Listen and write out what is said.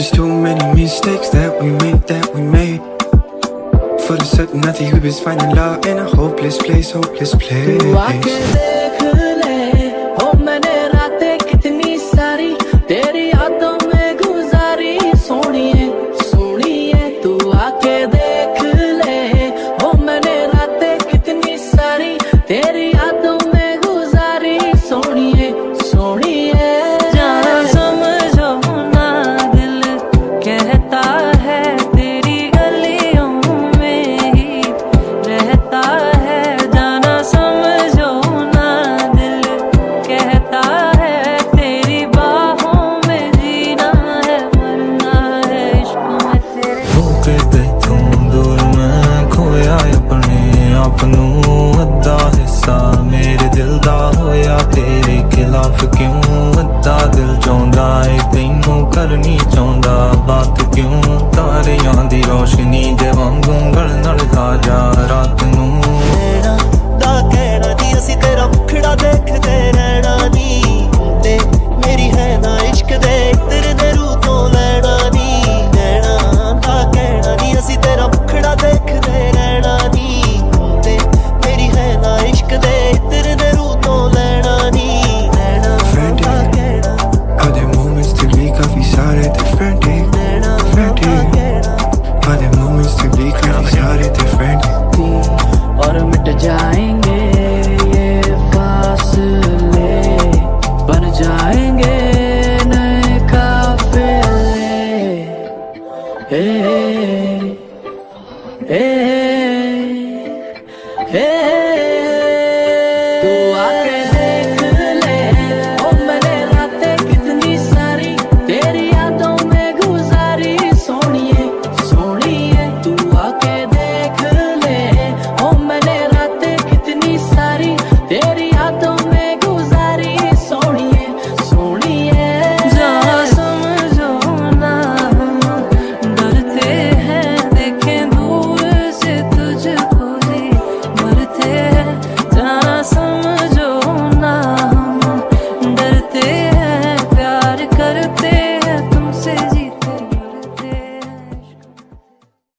There's too many mistakes that we made. For the certainty we was finding love in a hopeless place. तू आके देख ले, ओ मैंने रातें कितनी सारी तेरी यादों में गुजारी। सोनिए सोनिए तू आके देख ले, ओ मैंने रातें कितनी सारी तेरी यादों में गुजारी। सोनिए सोनिए जाना समझो ना दिल कहता है तेरी गलियों में ही रहता है। जाना समझो ना दिल कहता है तेरी बाहों में जीना है मरना है इश्क में तेरे। होके तुम दूर मैं खोया अपने आप नू अद्धा हिस्सा मेरे दिल दा होया तेरे खिलाफ क्यों। अद्धा दिल चाहता है तैनू करनी चाहता बात क्यों। तारियां दी रोशनी दे वांगू गल नाल ला जा रात नू। दा कहना दी असी तेरा मुखड़ा देख के रहना